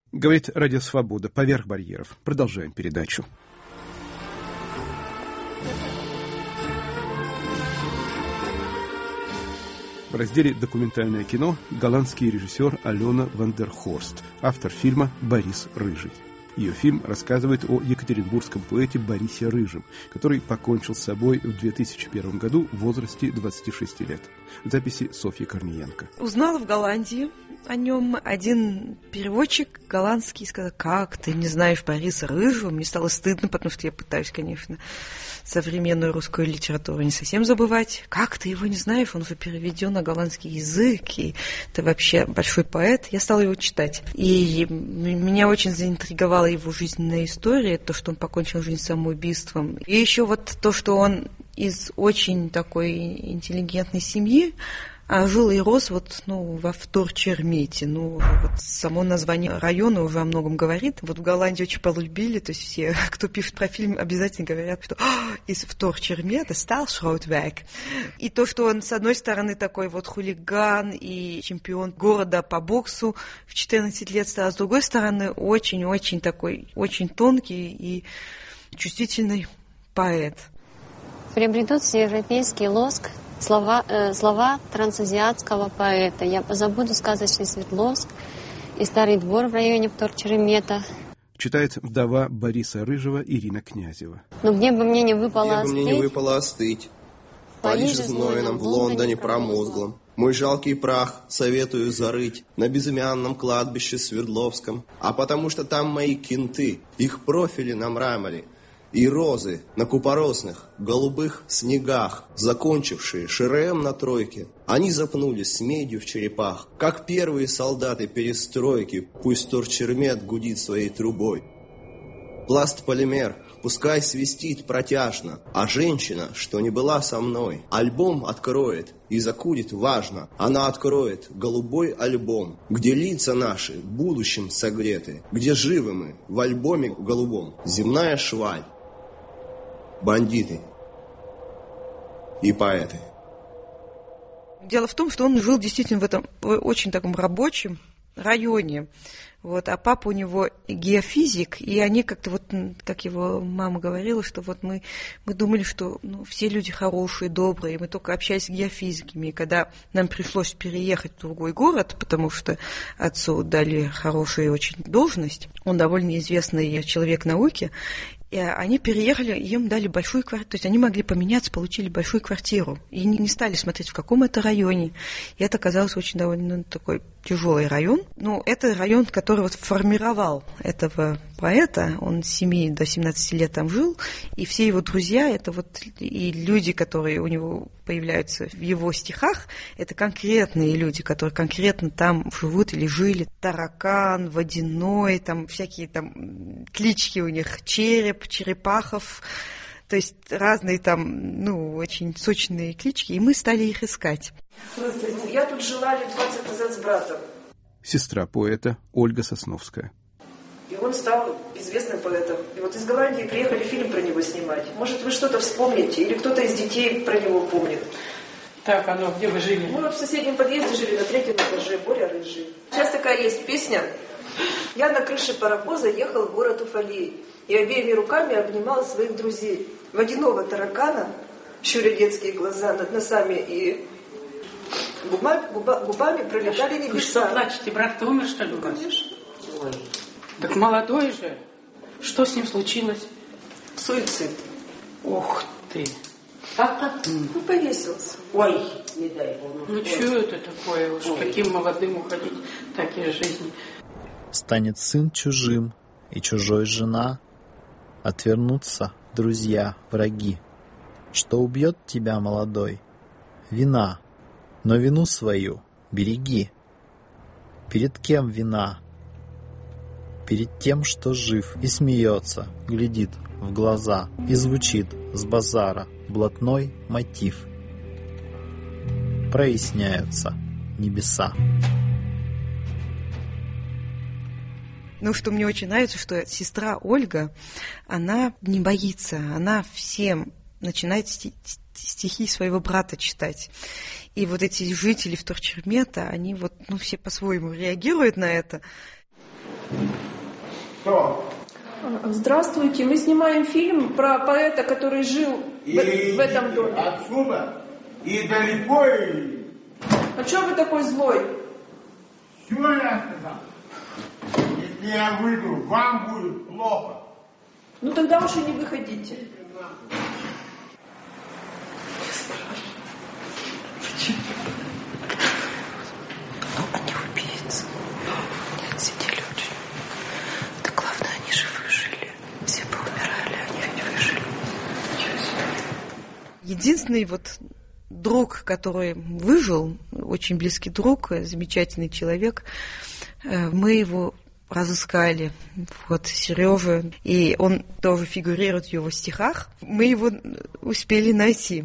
Говорит Радио Свобода. Поверх барьеров. Продолжаем передачу. В разделе «Документальное кино» голландский режиссер Алена Вандерхорст, автор фильма «Борис Рыжий». Ее фильм рассказывает о екатеринбургском поэте Борисе Рыжем, который покончил с собой в 2001 году в возрасте 26 лет. В записи Софьи Корниенко. Узнала в Голландии о нем один переводчик голландский, сказал: как ты не знаешь Бориса Рыжего? Мне стало стыдно, потому что я пытаюсь, конечно, современную русскую литературу не совсем забывать. Как ты его не знаешь? Он уже переведен на голландский язык, и это вообще большой поэт. Я стала его читать. И меня очень заинтриговала его жизненная история, то, что он покончил жизнь самоубийством. И еще вот то, что он из очень такой интеллигентной семьи, а жил и рос во Вторчермете. Вот само название района уже о многом говорит. Вот в Голландии очень полюбили, то есть все, кто пишет про фильм, обязательно говорят, что из Вторчермета Сталшроутвек. И то, что он, с одной стороны, такой вот хулиган и чемпион города по боксу в 14 лет стал, а с другой стороны, очень-очень такой, очень тонкий и чувствительный поэт. Приобретут всеевропейский лоск слова трансазиатского поэта. Я забуду сказочный Свердловск и старый двор в районе Вторчермета. Читает вдова Бориса Рыжего Ирина Князева. Но где бы мне не выпало остыть, в Париже знойном, в Лондоне промозглом, мой жалкий прах советую зарыть на безымянном кладбище Свердловском, а потому что там мои кенты, их профили на мраморе, и розы на купоросных, голубых снегах, закончившие ШРМ на тройке. Они запнулись с медью в черепах, как первые солдаты перестройки, пусть Вторчермет гудит своей трубой. Пласт-полимер пускай свистит протяжно, а женщина, что не была со мной, альбом откроет и закурит важно. Она откроет голубой альбом, где лица наши будущим согреты, где живы мы в альбоме голубом. Земная шваль, бандиты и поэты. Дело в том, что он жил действительно в этом очень таком рабочем районе. А папа у него геофизик, и они как-то как его мама говорила, что мы думали, что все люди хорошие, добрые, мы только общались с геофизиками. И когда нам пришлось переехать в другой город, потому что отцу дали хорошую очень должность, он довольно известный человек науки, и они переехали, им дали большую квартиру, то есть они могли поменяться, получили большую квартиру, и не стали смотреть, в каком это районе. И это оказалось очень довольно такой тяжелый район. Это район, который формировал этого поэта, он с 7 до 17 лет там жил, и все его друзья, это и люди, которые у него появляются в его стихах, это конкретные люди, которые конкретно там живут или жили. Таракан, Водяной, там всякие там клички у них, Череп, Черепахов, то есть разные там, очень сочные клички, и мы стали их искать. Я тут жила лет 20 назад с братом. Сестра поэта Ольга Сосновская. И он стал известным поэтом. И из Голландии приехали фильм про него снимать. Может, вы что-то вспомните, или кто-то из детей про него помнит. Так, где вы жили? Мы в соседнем подъезде жили, на 3-м этаже, Боря Рыжий. Сейчас такая есть песня. Я на крыше паровоза ехал в город Уфалей и обеими руками обнимал своих друзей. Водяного таракана, щуря детские глаза над носами и губами пролетали небеса. Вы что, плачете? Брат-то умер, что ли, у вас? Конечно. Ой. Так молодой же. Что с ним случилось? Суицид. Ух ты. Как? Повесился. Ой, не дай Бог. Что это такое уж? Таким молодым уходить, так из жизни. Станет сын чужим и чужой жена, отвернутся друзья, враги. Что убьет тебя, молодой? Вина, но вину свою береги. Перед кем вина? Перед тем, что жив и смеется, глядит в глаза и звучит с базара блатной мотив. Проясняются небеса. Что мне очень нравится, что сестра Ольга, она не боится, она всем начинает стихи своего брата читать. И эти жители Вторчермета, они все по-своему реагируют на это. Что? Здравствуйте, мы снимаем фильм про поэта, который жил в этом доме. Отсюда и далеко и... А что вы такой злой? Чего я сказал? Если я выйду, вам будет плохо. Ну тогда уж и не выходите. Они убийцы. Нет, сидели очень. Да главное, они же выжили. Все поумирали, они ведь выжили. Единственный вот друг, который выжил, очень близкий друг, замечательный человек, мы его разыскали, вот Сережа, и он тоже фигурирует в его стихах. Мы его успели найти.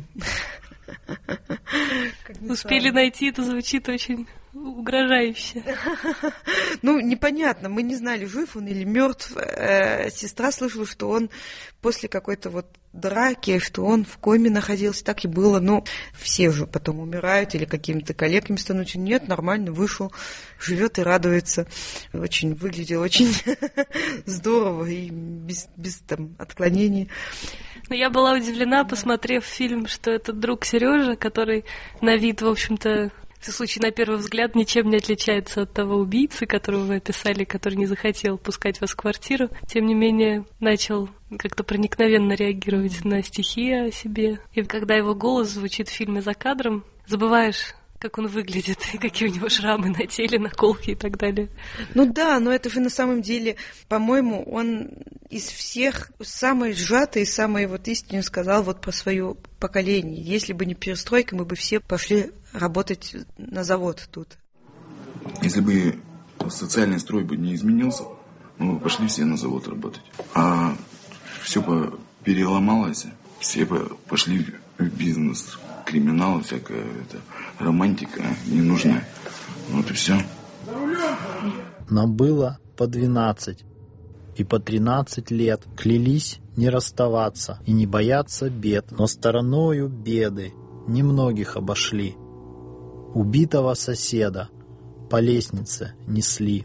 Успели найти, это звучит очень угрожающе. Ну, непонятно, мы не знали, жив он или мертв. Сестра слышала, что он после какой-то вот драки, что он в коме находился, так и было. Но все же потом умирают или какими-то коллегами становятся. Нет, нормально, вышел, живет и радуется. Очень выглядел очень здорово и без там отклонений. Но я была удивлена, посмотрев фильм, что это друг Сережи, который на вид, в общем-то, в случае, на первый взгляд, ничем не отличается от того убийцы, которого вы описали, который не захотел пускать вас в квартиру. Тем не менее, начал как-то проникновенно реагировать на стихи о себе. И когда его голос звучит в фильме за кадром, забываешь, как он выглядит, и какие у него шрамы на теле, наколки и так далее. Ну да, но это же на самом деле, по-моему, он из всех самый сжатый, самый вот истинно сказал вот про свое поколение. Если бы не перестройка, мы бы все пошли работать на завод тут. Если бы социальный строй бы не изменился, мы бы пошли все на завод работать. А все бы переломалось, все бы пошли в бизнес. Криминал, всякая это, романтика ненужная. Вот и все. Нам было по 12 и по 13 лет. Клялись не расставаться и не бояться бед, но стороною беды немногих обошли. Убитого соседа по лестнице несли.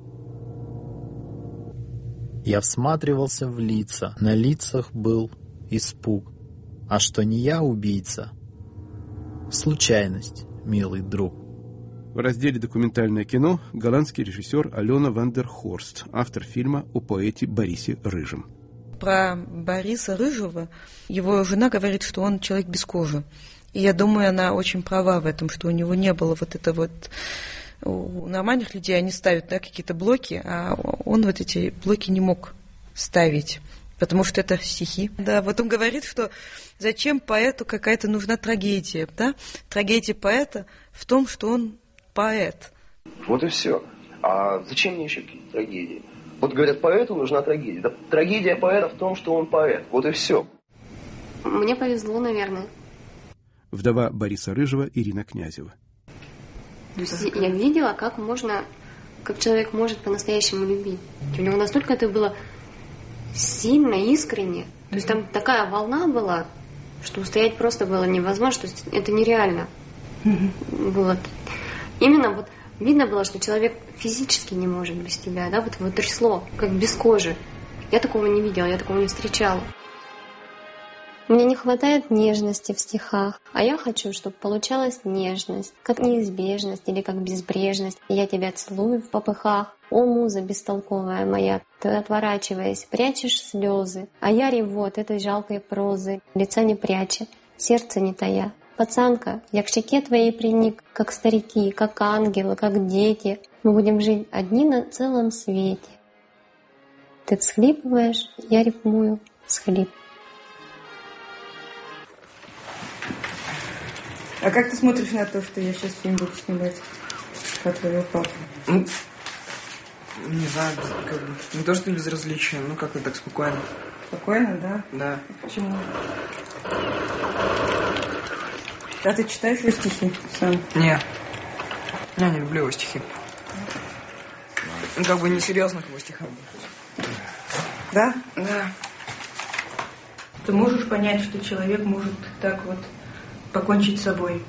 Я всматривался в лица, на лицах был испуг. А что не я убийца? Случайность, милый друг. В разделе «Документальное кино» голландский режиссер Алена Вандерхорст, автор фильма о поэте Борисе Рыжем. Про Бориса Рыжего его жена говорит, что он человек без кожи. И я думаю, она очень права в этом, что у него не было вот это вот... У нормальных людей они ставят, да, какие-то блоки, а он вот эти блоки не мог ставить. Потому что это стихи. Да, вот он говорит, что зачем поэту какая-то нужна трагедия, да? Трагедия поэта в том, что он поэт. Вот и все. А зачем мне еще какие-то трагедии? Вот говорят, поэту нужна трагедия. Да, трагедия поэта в том, что он поэт. Вот и все. Мне повезло, наверное. Вдова Бориса Рыжего Ирина Князева. То есть я видела, как человек может по-настоящему любить. У него настолько это было сильно, искренне. То есть там такая волна была, что устоять просто было невозможно. То есть это нереально было. Именно вот видно было, что человек физически не может без тебя, да, вот его трясло, как без кожи. Я такого не видела, я такого не встречала. Мне не хватает нежности в стихах, а я хочу, чтобы получалась нежность, как неизбежность или как безбрежность. И я тебя целую в попыхах. О, муза бестолковая моя, ты, отворачиваясь, прячешь слезы, а я реву от этой жалкой прозы, лица не пряча, сердце не тая. Пацанка, я к щеке твоей приник, как старики, как ангелы, как дети. Мы будем жить одни на целом свете. Ты всхлипываешь, я рифмую всхлип. А как ты смотришь на то, что я сейчас фильм буду снимать про твоего папу? Не знаю, как бы, не то, что безразлично, ну как-то так спокойно. Спокойно, да? Да. Почему? А ты читаешь его стихи сам? Не. Я не люблю его стихи. Ну, как бы несерьезно к его стихам. Да? Да. Ты можешь понять, что человек может так вот покончить с собой?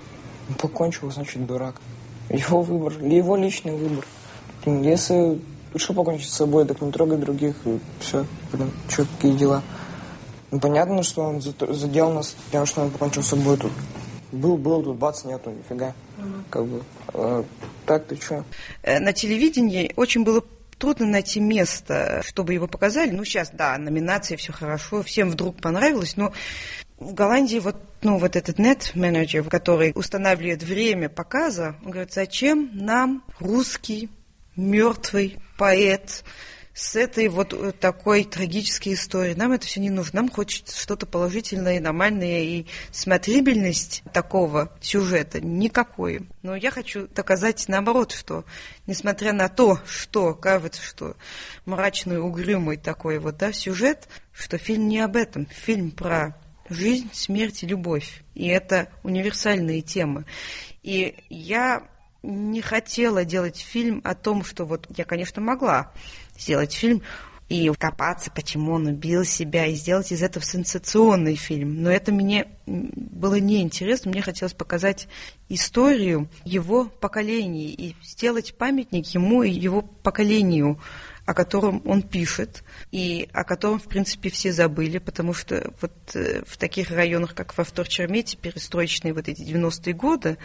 Покончил, значит, дурак. Его выбор, его личный выбор. Если лучше покончить с собой, так не трогай других, и все. Что, какие дела? Ну, понятно, что он задел нас тем, что он покончил с собой тут. Был тут, бац, нету, нифига. Как бы, так ты что? На телевидении очень было трудно найти место, чтобы его показали. Ну, сейчас, да, номинации, все хорошо, всем вдруг понравилось, но в Голландии вот этот нет-менеджер, который устанавливает время показа, он говорит, зачем нам русский мертвый поэт с этой вот такой трагической историей? Нам это все не нужно. Нам хочется что-то положительное, нормальное, и смотрибельность такого сюжета никакой. Но я хочу доказать наоборот, что несмотря на то, что кажется, что мрачный, угрюмый такой вот, да, сюжет, что фильм не об этом. Фильм про жизнь, смерть и любовь. И это универсальные темы. И я не хотела делать фильм о том, что вот я, конечно, могла сделать фильм и копаться, почему он убил себя, и сделать из этого сенсационный фильм. Но это мне было неинтересно. Мне хотелось показать историю его поколений и сделать памятник ему и его поколению, о котором он пишет, и о котором, в принципе, все забыли, потому что вот в таких районах, как во Вторчермете, перестроечные вот эти 90-е годы,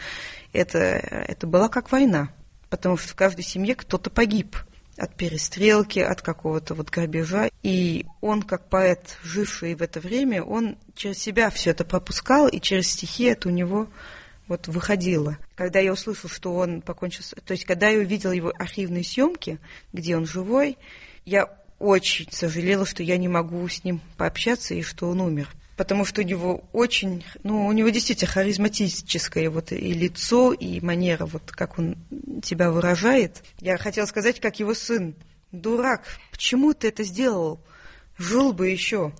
это была как война, потому что в каждой семье кто-то погиб от перестрелки, от какого-то вот грабежа. И он, как поэт, живший в это время, он через себя все это пропускал, и через стихи это у него вот выходило. Когда я услышала, что он покончил... То есть, когда я увидела его архивные съемки, где он живой, я очень сожалела, что я не могу с ним пообщаться и что он умер. Потому что у него очень... у него действительно харизматическое вот и лицо, и манера, вот как он тебя выражает. Я хотела сказать, как его сын. Дурак, почему ты это сделал? Жил бы еще.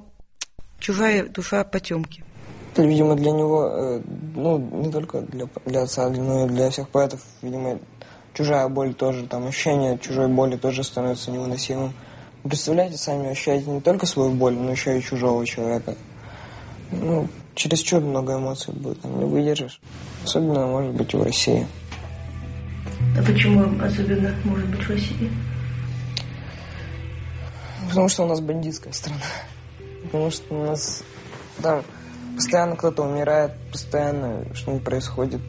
Чужая душа потемки. Видимо, для него, не только для отца, но и для всех поэтов, видимо, чужая боль тоже, ощущение чужой боли тоже становится невыносимым. Вы представляете, сами ощущаете не только свою боль, но еще и чужого человека. Чересчур много эмоций будет, не выдержишь. Особенно, может быть, в России. А почему особенно, может быть, в России? Потому что у нас бандитская страна. Потому что у нас там постоянно кто-то умирает, постоянно что-нибудь происходит.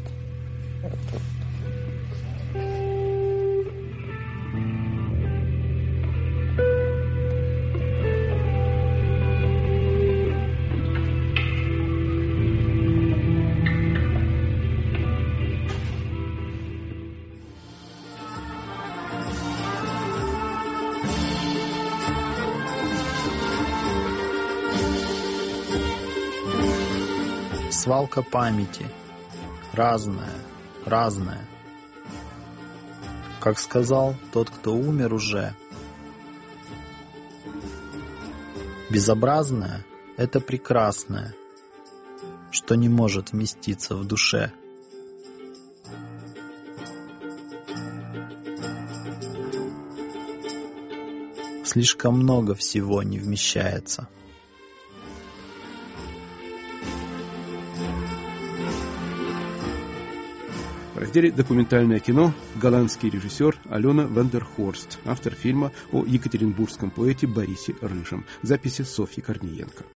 Свалка памяти. Разное. Как сказал тот, кто умер уже. Безобразное — это прекрасное, что не может вместиться в душе. Слишком много всего не вмещается. В разделе «Документальное кино» голландский режиссер Алена Вандерхорст, автор фильма о екатеринбургском поэте Борисе Рыжем. Записи Софьи Корниенко.